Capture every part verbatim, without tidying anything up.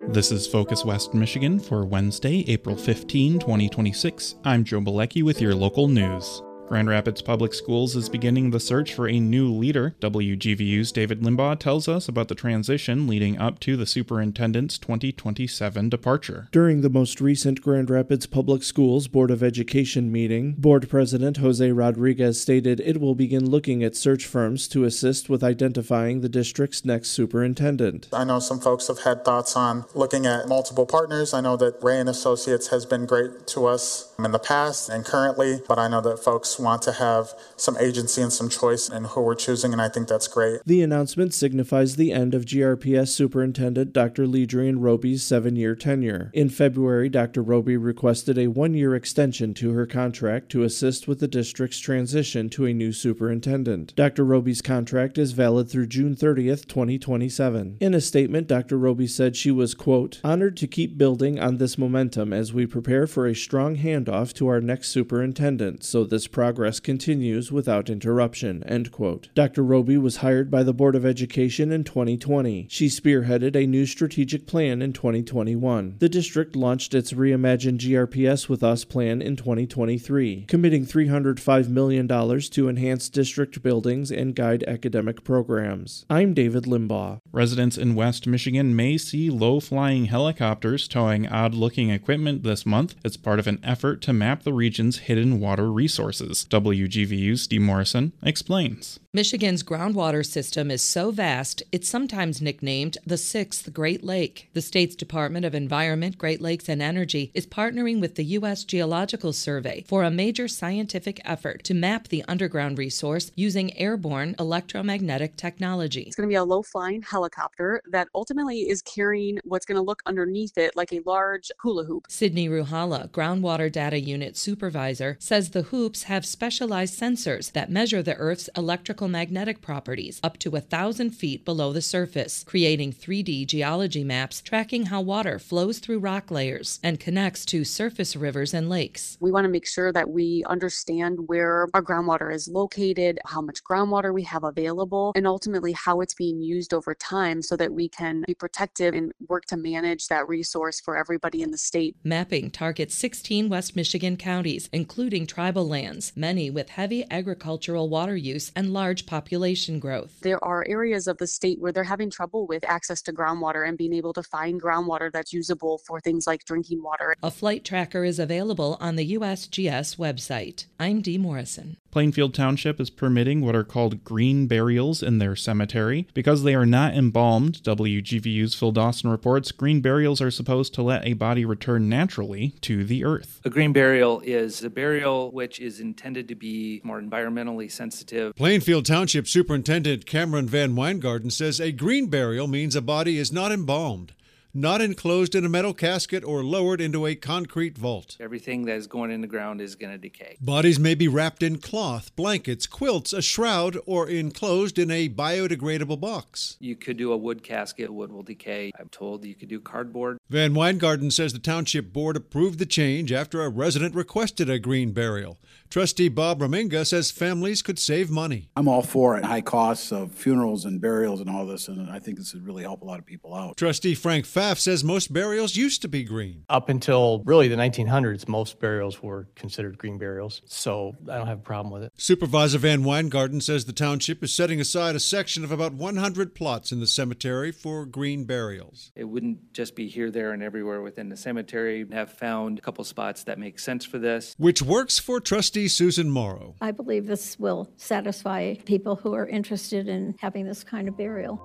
This is Focus West Michigan for Wednesday, April fifteenth, twenty twenty-six. I'm Joe Bilecki with your local news. Grand Rapids Public Schools is beginning the search for a new leader. W G V U's David Limbaugh tells us about the transition leading up to the superintendent's twenty twenty-seven departure. During the most recent Grand Rapids Public Schools Board of Education meeting, Board President Jose Rodriguez stated it will begin looking at search firms to assist with identifying the district's next superintendent. I know some folks have had thoughts on looking at multiple partners. I know that Ray and Associates has been great to us in the past and currently, but I know that folks want to have some agency and some choice in who we're choosing, and I think that's great. The announcement signifies the end of G R P S Superintendent Doctor Ledrian Roby's seven-year tenure. In February, Doctor Roby requested a one-year extension to her contract to assist with the district's transition to a new superintendent. Doctor Roby's contract is valid through June thirtieth, twenty twenty-seven. In a statement, Doctor Roby said she was, quote, honored to keep building on this momentum as we prepare for a strong handoff to our next superintendent, so this progress continues without interruption, end quote. Doctor Roby was hired by the Board of Education in twenty twenty. She spearheaded a new strategic plan in twenty twenty-one. The district launched its Reimagine G R P S With Us plan in twenty twenty-three, committing three hundred five million dollars to enhance district buildings and guide academic programs. I'm David Limbaugh. Residents in West Michigan may see low-flying helicopters towing odd-looking equipment this month as part of an effort to map the region's hidden water resources. W G V U's Steve Morrison explains. Michigan's groundwater system is so vast, it's sometimes nicknamed the Sixth Great Lake. The state's Department of Environment, Great Lakes, and Energy is partnering with the U S Geological Survey for a major scientific effort to map the underground resource using airborne electromagnetic technology. It's going to be a low-flying helicopter that ultimately is carrying what's going to look underneath it like a large hula hoop. Sydney Ruhala, Groundwater Data Unit Supervisor, says the hoops have specialized sensors that measure the Earth's electrical magnetic properties up to a thousand feet below the surface, creating three D geology maps tracking how water flows through rock layers and connects to surface rivers and lakes. We want to make sure that we understand where our groundwater is located, how much groundwater we have available, and ultimately how it's being used over time so that we can be protective and work to manage that resource for everybody in the state. Mapping targets sixteen West Michigan counties, including tribal lands, many with heavy agricultural water use and large population growth. There are areas of the state where they're having trouble with access to groundwater and being able to find groundwater that's usable for things like drinking water. A flight tracker is available on the U S G S website. I'm Dee Morrison. Plainfield Township is permitting what are called green burials in their cemetery. Because they are not embalmed, W G V U's Phil Dawson reports, green burials are supposed to let a body return naturally to the earth. A green burial is a burial which is intended to be more environmentally sensitive. Plainfield Township Superintendent Cameron Van Weingarten says a green burial means a body is not embalmed, not enclosed in a metal casket or lowered into a concrete vault. Everything that is going in the ground is going to decay. Bodies may be wrapped in cloth, blankets, quilts, a shroud, or enclosed in a biodegradable box. You could do a wood casket. Wood will decay. I'm told you could do cardboard. Van Weingarten says the Township Board approved the change after a resident requested a green burial. Trustee Bob Raminga says families could save money. I'm all for it. High costs of funerals and burials and all this, and I think this would really help a lot of people out. Trustee Frank Pfaff says most burials used to be green. Up until really the nineteen hundreds, most burials were considered green burials, so I don't have a problem with it. Supervisor Van Weingarten says the township is setting aside a section of about one hundred plots in the cemetery for green burials. It wouldn't just be here, there, and everywhere within the cemetery. We have found a couple spots that make sense for this. Which works for Trustee Susan Morrow. I believe this will satisfy people who are interested in having this kind of burial.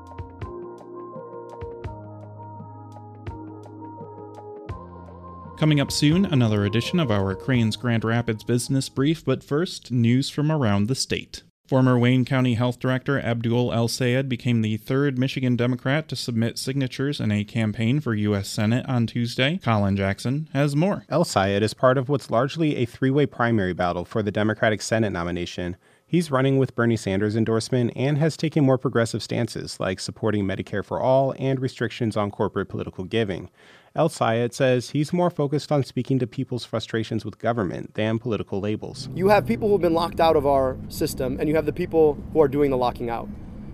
Coming up soon, another edition of our Crain's Grand Rapids Business Brief, but first, news from around the state. Former Wayne County Health Director Abdul El-Sayed became the third Michigan Democrat to submit signatures in a campaign for U S Senate on Tuesday. Colin Jackson has more. El-Sayed is part of what's largely a three-way primary battle for the Democratic Senate nomination. He's running with Bernie Sanders' endorsement and has taken more progressive stances, like supporting Medicare for all and restrictions on corporate political giving. El-Sayed says he's more focused on speaking to people's frustrations with government than political labels. You have people who have been locked out of our system, and you have the people who are doing the locking out.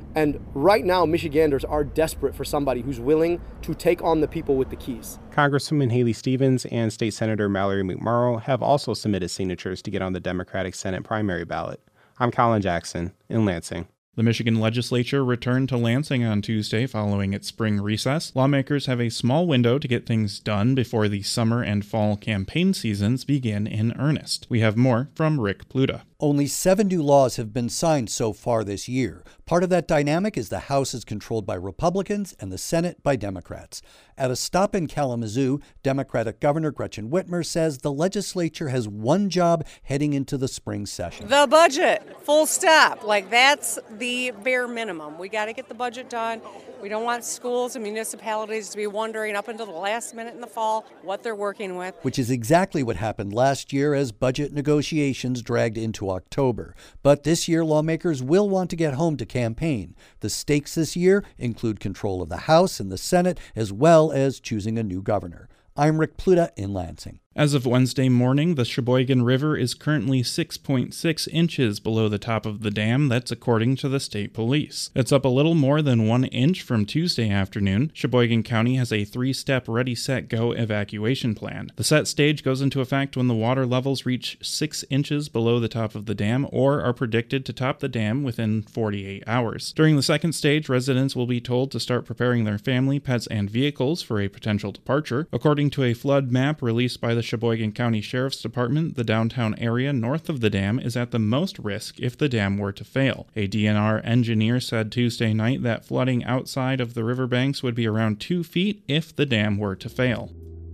And right now, Michiganders are desperate for somebody who's willing to take on the people with the keys. Congresswoman Haley Stevens and State Senator Mallory McMorrow have also submitted signatures to get on the Democratic Senate primary ballot. I'm Colin Jackson in Lansing. The Michigan legislature returned to Lansing on Tuesday following its spring recess. Lawmakers have a small window to get things done before the summer and fall campaign seasons begin in earnest. We have more from Rick Pluta. Only seven new laws have been signed so far this year. Part of that dynamic is the House is controlled by Republicans and the Senate by Democrats. At a stop in Kalamazoo, Democratic Governor Gretchen Whitmer says the legislature has one job heading into the spring session. The budget, full stop. Like, that's the bare minimum. We got to get the budget done. We don't want schools and municipalities to be wondering up until the last minute in the fall what they're working with. Which is exactly what happened last year as budget negotiations dragged into October. But this year, lawmakers will want to get home to campaign. The stakes this year include control of the House and the Senate, as well as choosing a new governor. I'm Rick Pluta in Lansing. As of Wednesday morning, the Sheboygan River is currently six point six inches below the top of the dam. That's according to the state police. It's up a little more than one inch from Tuesday afternoon. Sheboygan County has a three-step ready, set, go evacuation plan. The set stage goes into effect when the water levels reach six inches below the top of the dam or are predicted to top the dam within forty-eight hours. During the second stage, residents will be told to start preparing their family, pets, and vehicles for a potential departure. According to a flood map released by the Sheboygan County Sheriff's Department, the downtown area north of the dam is at the most risk if the dam were to fail. A D N R engineer said Tuesday night that flooding outside of the riverbanks would be around two feet if the dam were to fail.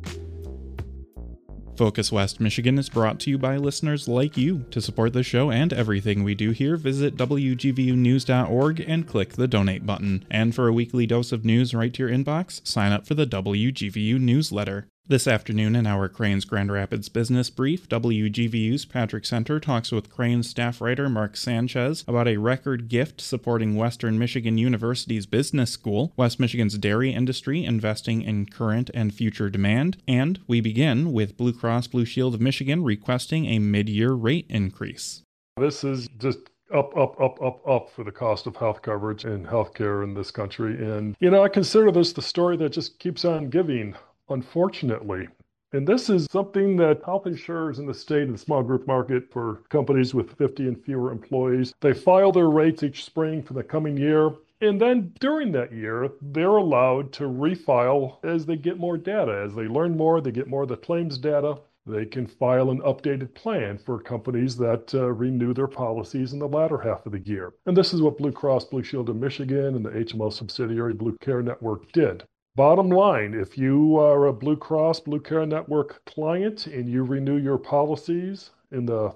Focus West Michigan is brought to you by listeners like you. To support the show and everything we do here, visit W G V U news dot org and click the donate button. And for a weekly dose of news right to your inbox, sign up for the W G V U newsletter. This afternoon in our Crain's Grand Rapids Business Brief, W G V U's Patrick Center talks with Crain's staff writer Mark Sanchez about a record gift supporting Western Michigan University's business school, West Michigan's dairy industry investing in current and future demand, and we begin with Blue Cross Blue Shield of Michigan requesting a mid-year rate increase. This is just up, up, up, up, up for the cost of health coverage and healthcare in this country. And, you know, I consider this the story that just keeps on giving, unfortunately. And this is something that health insurers in the state and the small group market for companies with fifty and fewer employees, they file their rates each spring for the coming year. And then during that year, they're allowed to refile as they get more data. As they learn more, they get more of the claims data. They can file an updated plan for companies that uh, renew their policies in the latter half of the year. And this is what Blue Cross Blue Shield of Michigan and the H M O subsidiary Blue Care Network did. Bottom line, if you are a Blue Cross Blue Care Network client and you renew your policies in the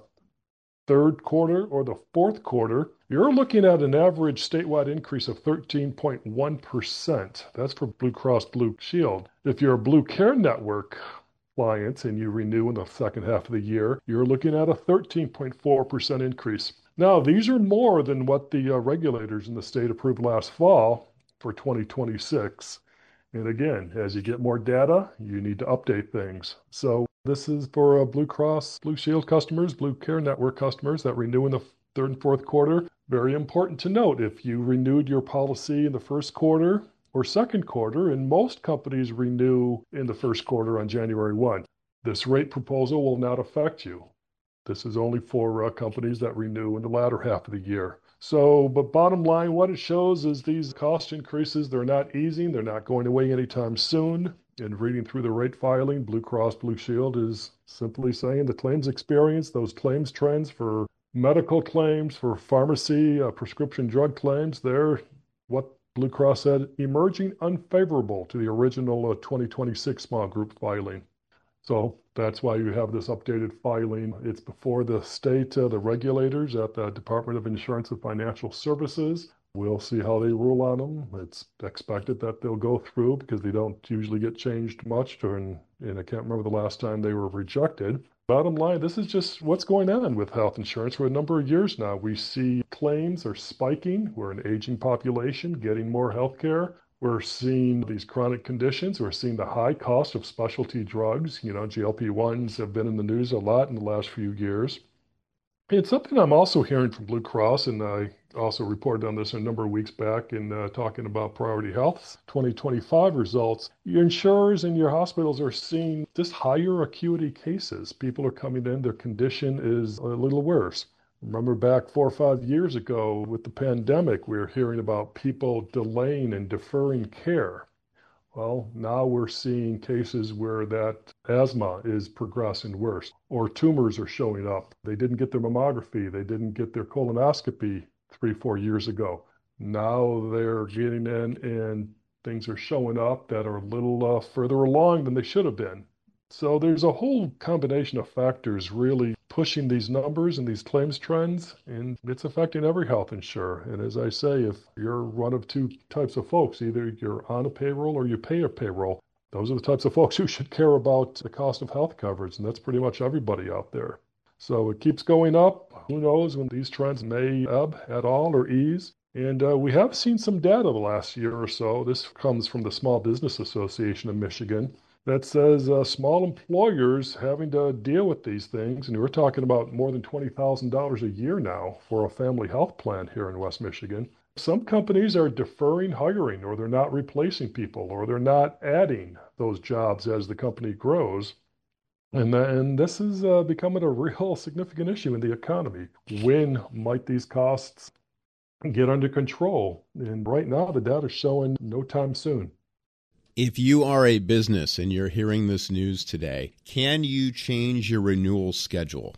third quarter or the fourth quarter, you're looking at an average statewide increase of thirteen point one percent. That's for Blue Cross Blue Shield. If you're a Blue Care Network client and you renew in the second half of the year, you're looking at a thirteen point four percent increase. Now, these are more than what the uh, regulators in the state approved last fall for twenty twenty-six. And again, as you get more data, you need to update things. So this is for uh, Blue Cross Blue Shield customers, Blue Care Network customers that renew in the third and fourth quarter. Very important to note, if you renewed your policy in the first quarter or second quarter, and most companies renew in the first quarter on January first, this rate proposal will not affect you. This is only for uh, companies that renew in the latter half of the year. So, but bottom line, what it shows is these cost increases, they're not easing, they're not going away anytime soon. And reading through the rate filing, Blue Cross Blue Shield is simply saying the claims experience, those claims trends for medical claims, for pharmacy, uh, prescription drug claims, they're what Blue Cross said, emerging unfavorable to the original uh, twenty twenty-six small group filing. So that's why you have this updated filing. It's before the state, uh, the regulators at the Department of Insurance and Financial Services. We'll see how they rule on them. It's expected that they'll go through because they don't usually get changed much during, and I can't remember the last time they were rejected. Bottom line, this is just what's going on with health insurance for a number of years now. We see claims are spiking. We're an aging population, getting more health care. We're seeing these chronic conditions. We're seeing the high cost of specialty drugs. You know, G L P ones have been in the news a lot in the last few years. It's something I'm also hearing from Blue Cross, and I also reported on this a number of weeks back in uh, talking about Priority Health's twenty twenty-five results. Your insurers and your hospitals are seeing just higher acuity cases. People are coming in, their condition is a little worse. Remember back four or five years ago with the pandemic, we were hearing about people delaying and deferring care. Well, now we're seeing cases where that asthma is progressing worse, or tumors are showing up. They didn't get their mammography, they didn't get their colonoscopy three, four years ago. Now they're getting in and things are showing up that are a little uh, further along than they should have been. So there's a whole combination of factors really pushing these numbers and these claims trends, and it's affecting every health insurer. And as I say, if you're one of two types of folks, either you're on a payroll or you pay a payroll, those are the types of folks who should care about the cost of health coverage, and that's pretty much everybody out there. So it keeps going up. Who knows when these trends may ebb at all or ease. And uh, we have seen some data the last year or so. This comes from the Small Business Association of Michigan that says uh, small employers having to deal with these things, and we're talking about more than twenty thousand dollars a year now for a family health plan here in West Michigan. Some companies are deferring hiring, or they're not replacing people, or they're not adding those jobs as the company grows. And, and this is uh, becoming a real significant issue in the economy. When might these costs get under control? And right now, the data is showing no time soon. If you are a business and you're hearing this news today, can you change your renewal schedule?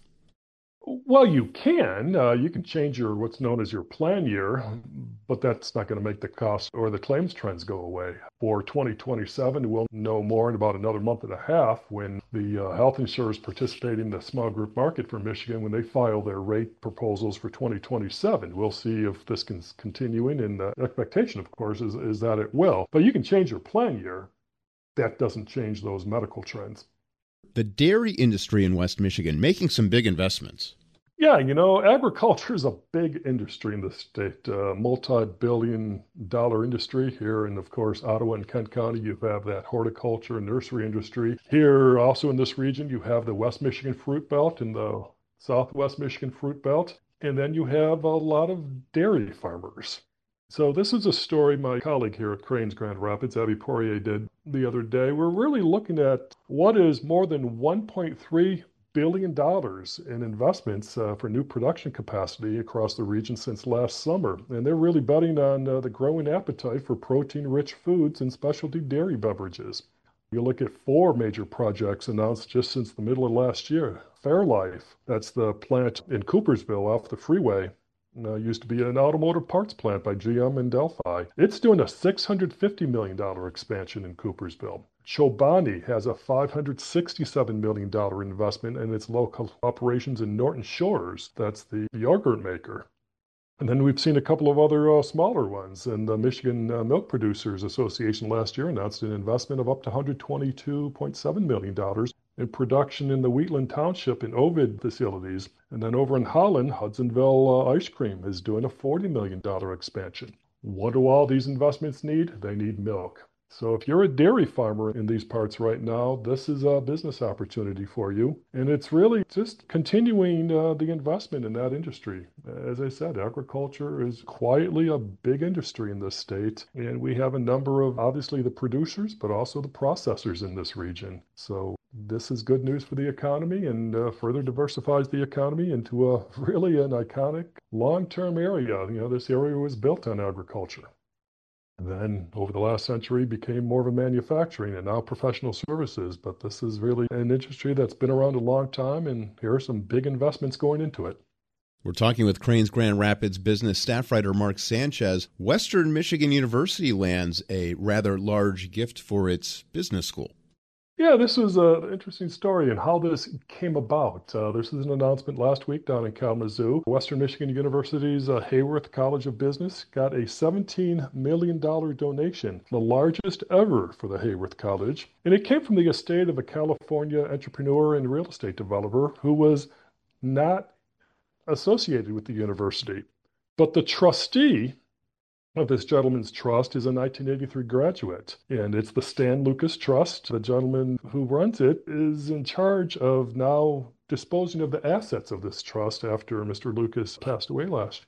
Well, you can. Uh, you can change your what's known as your plan year, but that's not going to make the cost or the claims trends go away. For twenty twenty-seven, we'll know more in about another month and a half when the uh, health insurers participating in the small group market for Michigan, when they file their rate proposals for twenty twenty-seven. We'll see if this can continue, and the expectation, of course, is, is that it will. But you can change your plan year. That doesn't change those medical trends. The dairy industry in West Michigan making some big investments. Yeah, you know, agriculture is a big industry in the state, uh, multi-billion dollar industry here. And of course, Ottawa and Kent County, you have that horticulture and nursery industry. Here, also in this region, you have the West Michigan Fruit Belt and the Southwest Michigan Fruit Belt. And then you have a lot of dairy farmers. So this is a story my colleague here at Cranes Grand Rapids, Abby Poirier, did the other day. We're really looking at what is more than one point three billion dollars in investments uh, for new production capacity across the region since last summer. And they're really betting on uh, the growing appetite for protein-rich foods and specialty dairy beverages. You look at four major projects announced just since the middle of last year. Fairlife, that's the plant in Coopersville off the freeway. Uh, used to be an automotive parts plant by G M in Delphi. It's doing a six hundred fifty million dollars expansion in Coopersville. Chobani has a five hundred sixty-seven million dollars investment in its local operations in Norton Shores. That's the yogurt maker. And then we've seen a couple of other uh, smaller ones. And the Michigan uh, Milk Producers Association last year announced an investment of up to one hundred twenty-two point seven million dollars in production in the Wheatland Township and Ovid facilities. And then over in Holland, Hudsonville uh, Ice Cream is doing a forty million dollars expansion. What do all these investments need? They need milk. So if you're a dairy farmer in these parts right now, this is a business opportunity for you. And it's really just continuing uh, the investment in that industry. As I said, agriculture is quietly a big industry in this state. And we have a number of, obviously, the producers, but also the processors in this region. So this is good news for the economy and uh, further diversifies the economy into a really an iconic long-term area. You know, this area was built on agriculture. And then over the last century became more of a manufacturing and now professional services. But this is really an industry that's been around a long time, and here are some big investments going into it. We're talking with Cranes Grand Rapids business staff writer Mark Sanchez. Western Michigan University lands a rather large gift for its business school. Yeah, this was an interesting story and how this came about. Uh, this is an announcement last week down in Kalamazoo. Western Michigan University's uh, Hayworth College of Business got a seventeen million dollars donation, the largest ever for the Hayworth College. And it came from the estate of a California entrepreneur and real estate developer who was not associated with the university. But the trustee of this gentleman's trust is a nineteen eighty-three graduate, and it's the Stan Lucas Trust. The gentleman who runs it is in charge of now disposing of the assets of this trust after Mister Lucas passed away last year.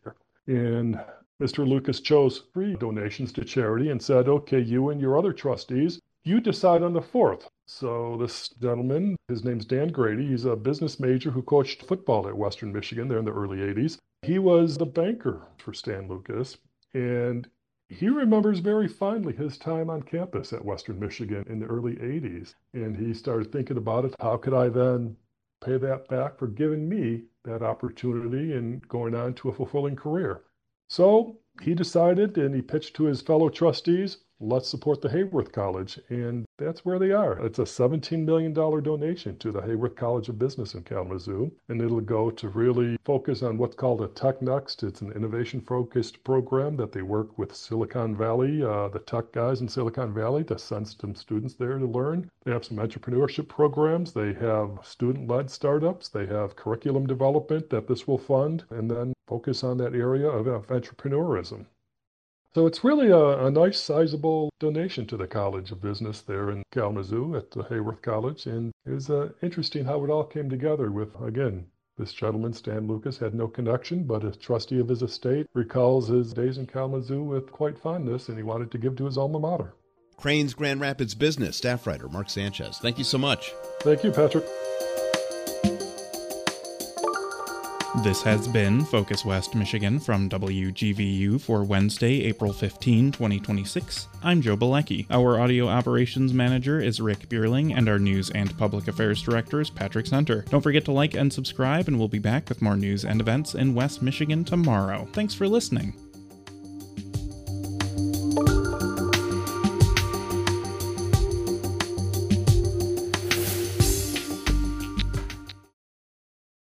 And Mister Lucas chose three donations to charity and said, okay, you and your other trustees, you decide on the fourth. So this gentleman, his name's Dan Grady, he's a business major who coached football at Western Michigan there in the early eighties. He was the banker for Stan Lucas, and he remembers very fondly his time on campus at Western Michigan in the early eighties. And he started thinking about it, how could I then pay that back for giving me that opportunity and going on to a fulfilling career? So he decided, and he pitched to his fellow trustees, let's support the Hayworth College. And that's where they are. It's a seventeen million dollars donation to the Hayworth College of Business in Kalamazoo. And it'll go to really focus on what's called a Tech Next. It's an innovation-focused program that they work with Silicon Valley, uh, the tech guys in Silicon Valley, to send some students there to learn. They have some entrepreneurship programs. They have student-led startups. They have curriculum development that this will fund, and then focus on that area of, of entrepreneurism. So it's really a, a nice, sizable donation to the College of Business there in Kalamazoo at the Hayworth College. And it was uh, interesting how it all came together with, again, this gentleman, Stan Lucas, had no connection, but a trustee of his estate recalls his days in Kalamazoo with quite fondness, and he wanted to give to his alma mater. Crane's Grand Rapids Business staff writer Mark Sanchez. Thank you so much. Thank you, Patrick. This has been Focus West Michigan from W G V U for Wednesday, April fifteenth, twenty twenty-six. I'm Joe Bilecki. Our audio operations manager is Rick Bierling, and our news and public affairs director is Patrick Center. Don't forget to like and subscribe, and we'll be back with more news and events in West Michigan tomorrow. Thanks for listening.